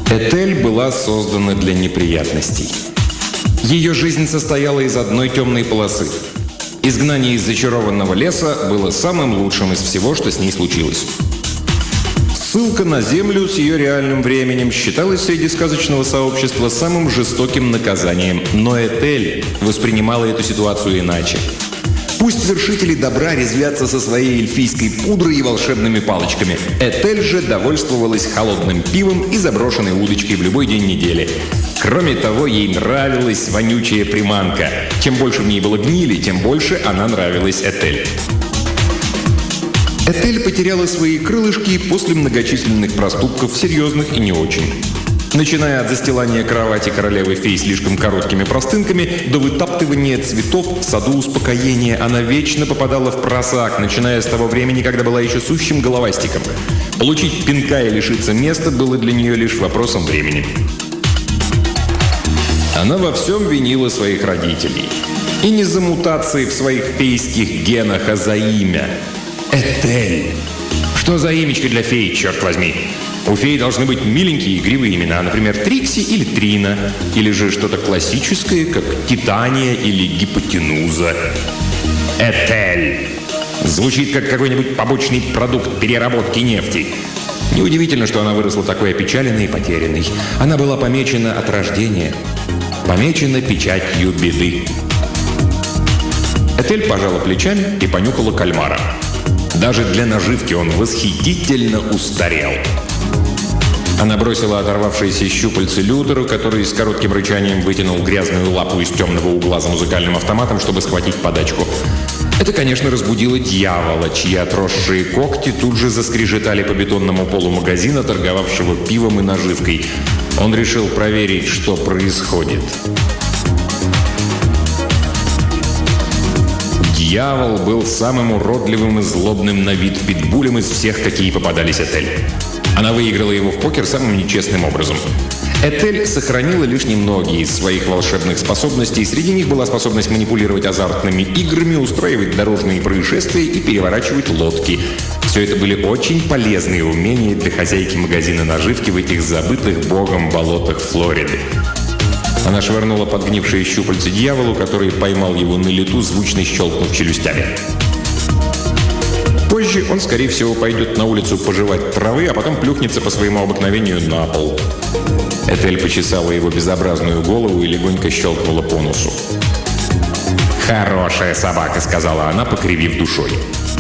Этель была создана для неприятностей. Ее жизнь состояла из одной темной полосы. Изгнание из зачарованного леса было самым лучшим из всего, что с ней случилось. Ссылка на Землю с ее реальным временем считалась среди сказочного сообщества самым жестоким наказанием, но Этель воспринимала эту ситуацию иначе. Пусть вершители добра резвятся со своей эльфийской пудрой и волшебными палочками. Этель же довольствовалась холодным пивом и заброшенной удочкой в любой день недели. Кроме того, ей нравилась вонючая приманка. Чем больше в ней было гнили, тем больше она нравилась Этель. Этель потеряла свои крылышки после многочисленных проступков, серьезных и не очень. Начиная от застилания кровати королевы-фей слишком короткими простынками до вытаптывания цветов в саду успокоения, она вечно попадала в просак, начиная с того времени, когда была еще сущим головастиком. Получить пинка и лишиться места было для нее лишь вопросом времени. Она во всем винила своих родителей. И не за мутации в своих фейских генах, а за имя. Этель. Что за имечко для феи, черт возьми? У феи должны быть миленькие игривые имена, например, Трикси или Трина, или же что-то классическое, как Титания или Гипотенуза. Этель. Звучит как какой-нибудь побочный продукт переработки нефти. Неудивительно, что она выросла такой опечаленной и потерянной. Она была помечена от рождения. Помечена печатью беды. Этель пожала плечами и понюхала кальмара. Даже для наживки он восхитительно устарел. Она бросила оторвавшиеся щупальцы Лютеру, который с коротким рычанием вытянул грязную лапу из темного угла за музыкальным автоматом, чтобы схватить подачку. Это, конечно, разбудило дьявола, чьи отросшие когти тут же заскрежетали по бетонному полу магазина, торговавшего пивом и наживкой. Он решил проверить, что происходит. Дьявол был самым уродливым и злобным на вид питбулем из всех, какие попадались Этель. Она выиграла его в покер самым нечестным образом. Этель сохранила лишь немногие из своих волшебных способностей. Среди них была способность манипулировать азартными играми, устраивать дорожные происшествия и переворачивать лодки. Все это были очень полезные умения для хозяйки магазина наживки в этих забытых богом болотах Флориды. Она швырнула подгнившие щупальца дьяволу, который поймал его на лету, звучно щелкнув челюстями. Позже он, скорее всего, пойдет на улицу пожевать травы, а потом плюхнется по своему обыкновению на пол. Этель почесала его безобразную голову и легонько щелкнула по носу. «Хорошая собака», — сказала она, покривив душой.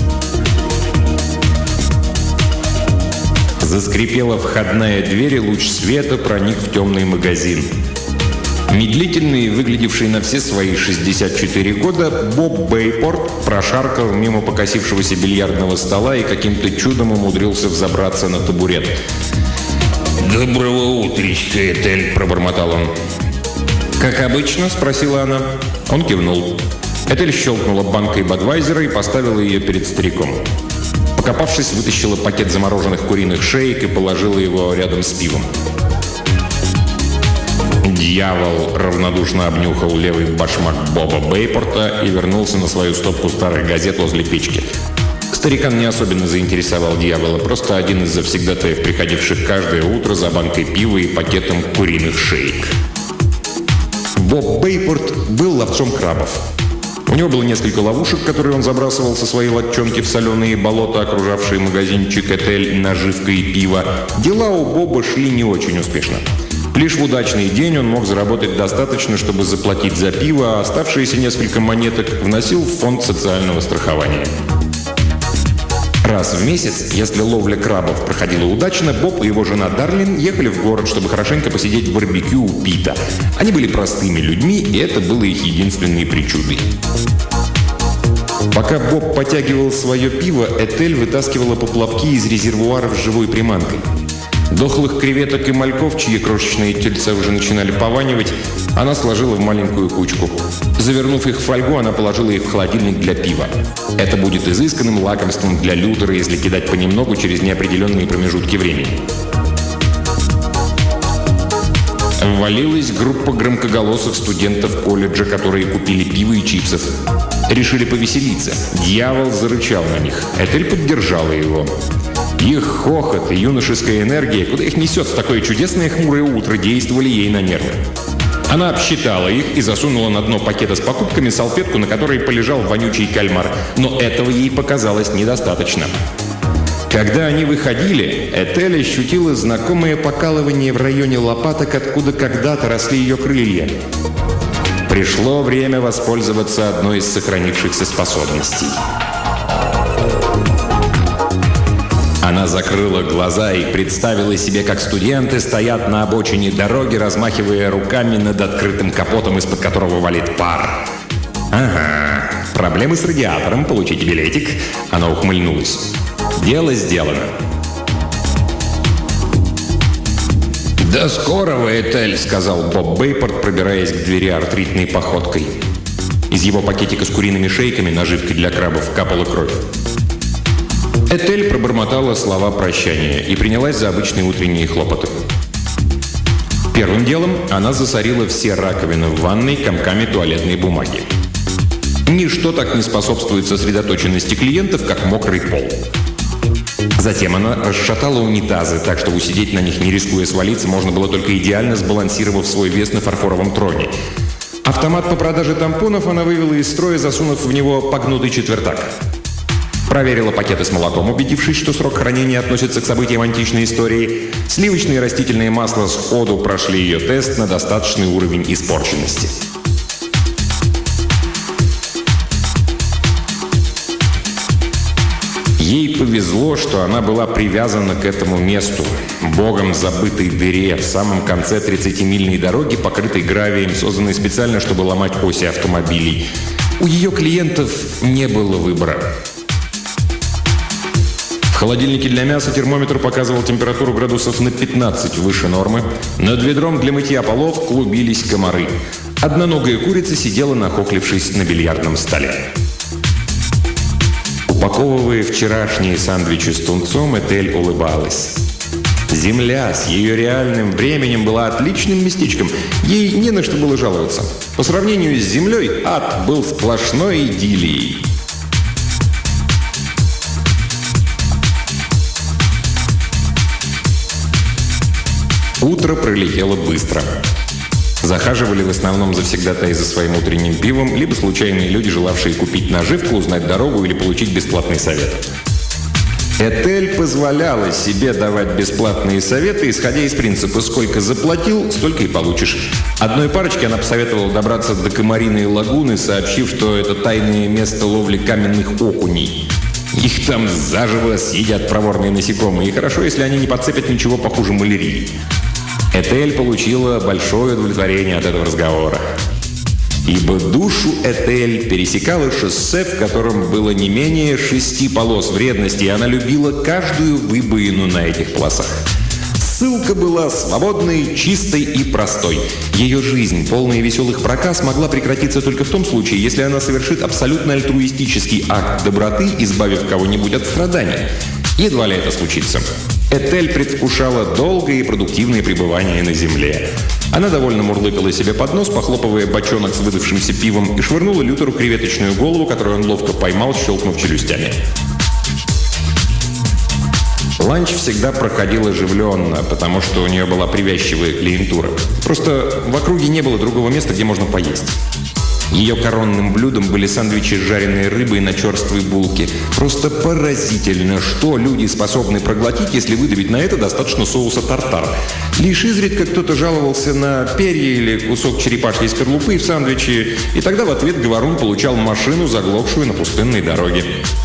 Заскрипела входная дверь, и луч света проник в темный магазин. Медлительный, выглядевший на все свои 64 года, Боб Бейпорт прошаркал мимо покосившегося бильярдного стола и каким-то чудом умудрился взобраться на табурет. «Доброго утречка, Этель», — пробормотал он. «Как обычно?» — спросила она. Он кивнул. Этель щелкнула банкой Бадвайзера и поставила ее перед стариком. Покопавшись, вытащила пакет замороженных куриных шеек и положила его рядом с пивом. Дьявол равнодушно обнюхал левый башмак Боба Бейпорта и вернулся на свою стопку старых газет возле печки. Старикан не особенно заинтересовал дьявола, просто один из завсегдатаев, приходивших каждое утро за банкой пива и пакетом куриных шеек. Боб Бейпорт был ловцом крабов. У него было несколько ловушек, которые он забрасывал со своей лодчонки в соленые болота, окружавшие магазинчик Этель наживкой и пива. Дела у Боба шли не очень успешно. Лишь в удачный день он мог заработать достаточно, чтобы заплатить за пиво, а оставшиеся несколько монеток вносил в фонд социального страхования. Раз в месяц, если ловля крабов проходила удачно, Боб и его жена Дарлин ехали в город, чтобы хорошенько посидеть в барбекю у Пита. Они были простыми людьми, и это было их единственной причудой. Пока Боб потягивал свое пиво, Этель вытаскивала поплавки из резервуаров с живой приманкой. Дохлых креветок и мальков, чьи крошечные тельца уже начинали пованивать, она сложила в маленькую кучку. Завернув их в фольгу, она положила их в холодильник для пива. Это будет изысканным лакомством для Лютера, если кидать понемногу через неопределенные промежутки времени. Ввалилась группа громкоголосых студентов колледжа, которые купили пиво и чипсов. Решили повеселиться. Дьявол зарычал на них. Этель поддержала его. Их хохот и юношеская энергия, куда их несет в такое чудесное хмурое утро, действовали ей на нервы. Она обсчитала их и засунула на дно пакета с покупками салфетку, на которой полежал вонючий кальмар. Но этого ей показалось недостаточно. Когда они выходили, Этель ощутила знакомое покалывание в районе лопаток, откуда когда-то росли ее крылья. Пришло время воспользоваться одной из сохранившихся способностей. Она закрыла глаза и представила себе, как студенты стоят на обочине дороги, размахивая руками над открытым капотом, из-под которого валит пар. «Ага, проблемы с радиатором, получите билетик». Она ухмыльнулась. «Дело сделано». «До скорого, Этель», — сказал Боб Бейпорт, пробираясь к двери артритной походкой. Из его пакетика с куриными шейками, наживкой для крабов, капала кровь. Этель пробормотала слова прощания и принялась за обычные утренние хлопоты. Первым делом она засорила все раковины в ванной комками туалетной бумаги. Ничто так не способствует сосредоточенности клиентов, как мокрый пол. Затем она расшатала унитазы, так что усидеть на них, не рискуя свалиться, можно было только идеально сбалансировав свой вес на фарфоровом троне. Автомат по продаже тампонов она вывела из строя, засунув в него погнутый четвертак. Проверила пакеты с молоком, убедившись, что срок хранения относится к событиям античной истории. Сливочные и растительные масла сходу прошли ее тест на достаточный уровень испорченности. Ей повезло, что она была привязана к этому месту, богом забытой дыре, в самом конце 30-мильной дороги, покрытой гравием, созданной специально, чтобы ломать оси автомобилей. У ее клиентов не было выбора. В холодильнике для мяса термометр показывал температуру градусов на 15 выше нормы. Над ведром для мытья полов клубились комары. Одноногая курица сидела, нахохлившись на бильярдном столе. Упаковывая вчерашние сэндвичи с тунцом, Этель улыбалась. Земля с ее реальным временем была отличным местечком. Ей не на что было жаловаться. По сравнению с землей, ад был сплошной идиллией. Утро пролетело быстро. Захаживали в основном завсегдатаи за своим утренним пивом, либо случайные люди, желавшие купить наживку, узнать дорогу или получить бесплатный совет. Этель позволяла себе давать бесплатные советы, исходя из принципа «сколько заплатил, столько и получишь». Одной парочке она посоветовала добраться до Комариной лагуны, сообщив, что это тайное место ловли каменных окуней. Их там заживо съедят проворные насекомые, и хорошо, если они не подцепят ничего похуже малярии. Этель получила большое удовлетворение от этого разговора. Ибо душу Этель пересекало шоссе, в котором было не менее 6 полос вредности, и она любила каждую выбоину на этих полосах. Ссылка была свободной, чистой и простой. Ее жизнь, полная веселых проказ, могла прекратиться только в том случае, если она совершит абсолютно альтруистический акт доброты, избавив кого-нибудь от страданий. Едва ли это случится. Этель предвкушала долгое и продуктивное пребывание на земле. Она довольно мурлыкала себе под нос, похлопывая бочонок с выдавшимся пивом, и швырнула Лютеру креветочную голову, которую он ловко поймал, щелкнув челюстями. Ланч всегда проходил оживленно, потому что у нее была привязчивая клиентура. Просто в округе не было другого места, где можно поесть. Ее коронным блюдом были сэндвичи с жареной рыбой на черствой булке. Просто поразительно, что люди способны проглотить, если выдавить на это достаточно соуса тартар. Лишь изредка кто-то жаловался на перья или кусок черепашьей скорлупы в сэндвиче, и тогда в ответ говорун получал машину, заглохшую на пустынной дороге.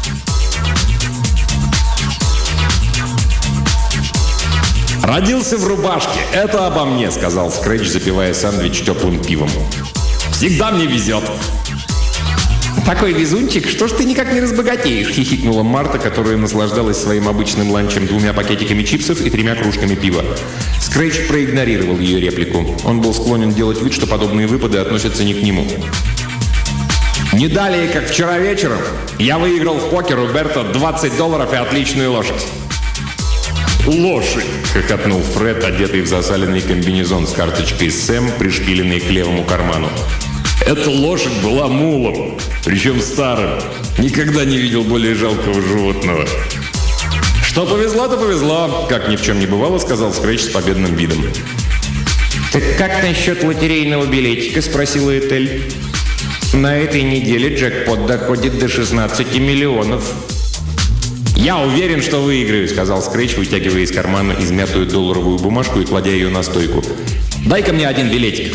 «Родился в рубашке. Это обо мне», — сказал Скретч, запивая сэндвич теплым пивом. «Всегда мне везет». «Такой везунчик, что ж ты никак не разбогатеешь?» — хихикнула Марта, которая наслаждалась своим обычным ланчем 2 пакетиками чипсов и 3 кружками пива. Скретч проигнорировал ее реплику. Он был склонен делать вид, что подобные выпады относятся не к нему. «Не далее, как вчера вечером, я выиграл в покер у Берта $20 и отличную лошадь». «Лошадь!» — хохотнул Фред, одетый в засаленный комбинезон с карточкой «Сэм», пришпиленной к левому карману. «Эта лошадь была мулом, причем старым. Никогда не видел более жалкого животного». «Что повезло, то повезло», — как ни в чем не бывало, сказал Скретч с победным видом. «Так как насчет лотерейного билетика?» — спросила Этель. «На этой неделе джекпот доходит до 16 миллионов». «Я уверен, что выиграю», — сказал Скретч, вытягивая из кармана измятую долларовую бумажку и кладя ее на стойку. «Дай-ка мне один билетик».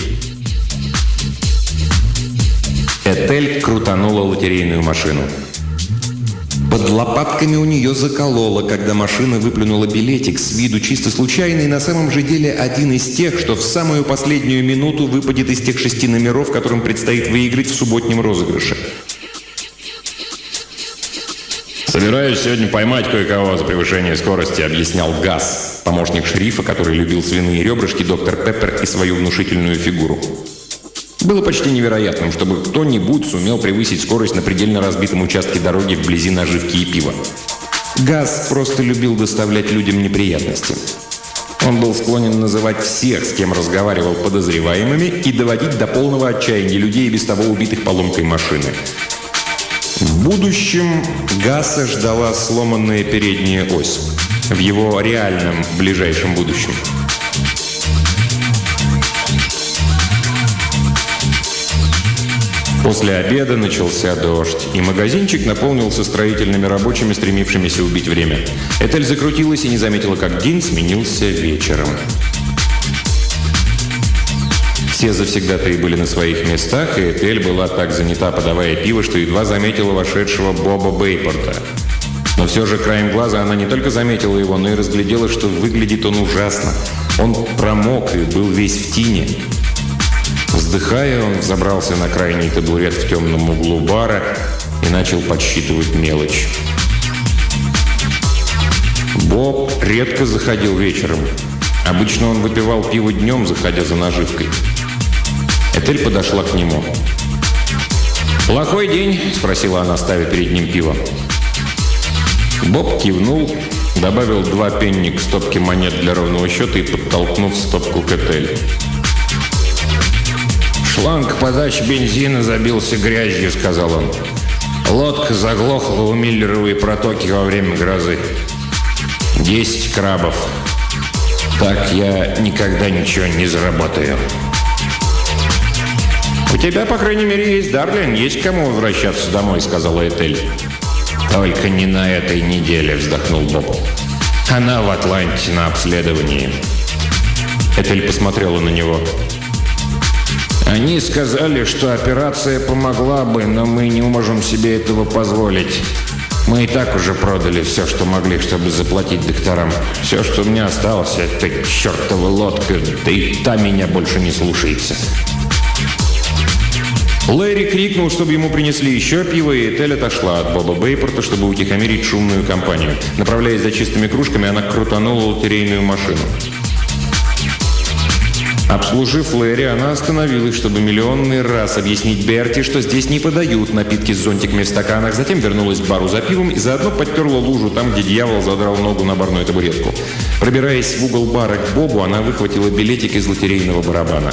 Этель крутанула лотерейную машину. Под лопатками у нее закололо, когда машина выплюнула билетик, с виду чисто случайный, на самом же деле один из тех, что в самую последнюю минуту выпадет из тех 6 номеров, которым предстоит выиграть в субботнем розыгрыше. «Собираюсь сегодня поймать кое-кого за превышение скорости», — объяснял Газ, помощник шерифа, который любил свиные ребрышки, доктор Пеппер и свою внушительную фигуру. Было почти невероятным, чтобы кто-нибудь сумел превысить скорость на предельно разбитом участке дороги вблизи наживки и пива. Газ просто любил доставлять людям неприятности. Он был склонен называть всех, с кем разговаривал, подозреваемыми и доводить до полного отчаяния людей, без того убитых поломкой машины. В будущем Гаса ждала сломанная передняя ось. В его реальном ближайшем будущем. После обеда начался дождь, и магазинчик наполнился строительными рабочими, стремившимися убить время. Этель закрутилась и не заметила, как день сменился вечером. Все завсегдатаи были на своих местах, и Этель была так занята, подавая пиво, что едва заметила вошедшего Боба Бейпорта. Но все же краем глаза она не только заметила его, но и разглядела, что выглядит он ужасно. Он промок и был весь в тине. Вздыхая, он взобрался на крайний табурет в темном углу бара и начал подсчитывать мелочь. Боб редко заходил вечером. Обычно он выпивал пиво днем, заходя за наживкой. Этель подошла к нему. «Плохой день?» – спросила она, ставя перед ним пиво. Боб кивнул, добавил 2 пенни к стопке монет для ровного счета и, подтолкнув стопку к Этель. «Шланг подачи бензина забился грязью», — сказал он. «Лодка заглохла у Миллеровой протоки во время грозы. 10 крабов. Так я никогда ничего не заработаю». «У тебя, по крайней мере, есть Дарлин, есть к кому возвращаться домой», — сказала Этель. «Только не на этой неделе», — вздохнул Боб. «Она в Атланте на обследовании». Этель посмотрела на него. «Они сказали, что операция помогла бы, но мы не можем себе этого позволить. Мы и так уже продали все, что могли, чтобы заплатить докторам. Все, что у меня осталось, это чертова лодка, да и та меня больше не слушается». Лэри крикнул, чтобы ему принесли еще пиво, и Этель отошла от Боба Бейпорта, чтобы утихомирить шумную компанию. Направляясь за чистыми кружками, она крутанула лотерейную машину. Обслужив Лэри, она остановилась, чтобы миллионный раз объяснить Берти, что здесь не подают напитки с зонтиками в стаканах. Затем вернулась к бару за пивом и заодно подтерла лужу там, где дьявол задрал ногу на барную табуретку. Пробираясь в угол бара к Бобу, она выхватила билетик из лотерейного барабана.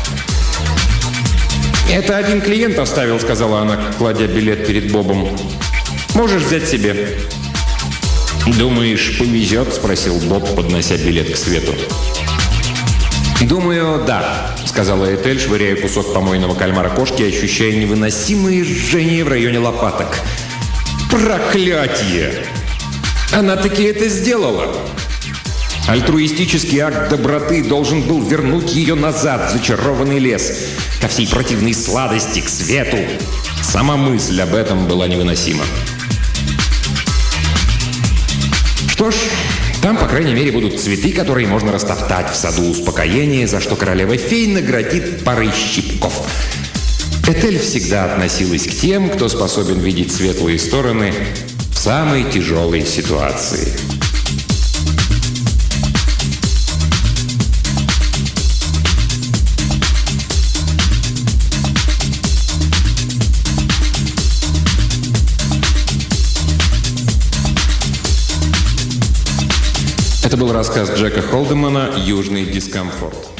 «Это один клиент оставил», — сказала она, кладя билет перед Бобом. «Можешь взять себе». «Думаешь, повезет?» — спросил Боб, поднося билет к свету. «Думаю, да», — сказала Этель, швыряя кусок помойного кальмара кошки, ощущая невыносимое жжение в районе лопаток. «Проклятие! Она таки это сделала!» Альтруистический акт доброты должен был вернуть ее назад в зачарованный лес, ко всей противной сладости, к свету. Сама мысль об этом была невыносима. Что ж, там, по крайней мере, будут цветы, которые можно растоптать в саду успокоения, за что королева-фей наградит парой щипков. Этель всегда относилась к тем, кто способен видеть светлые стороны в самой тяжелой ситуации. Это был рассказ Джека Холдемана «Южный дискомфорт».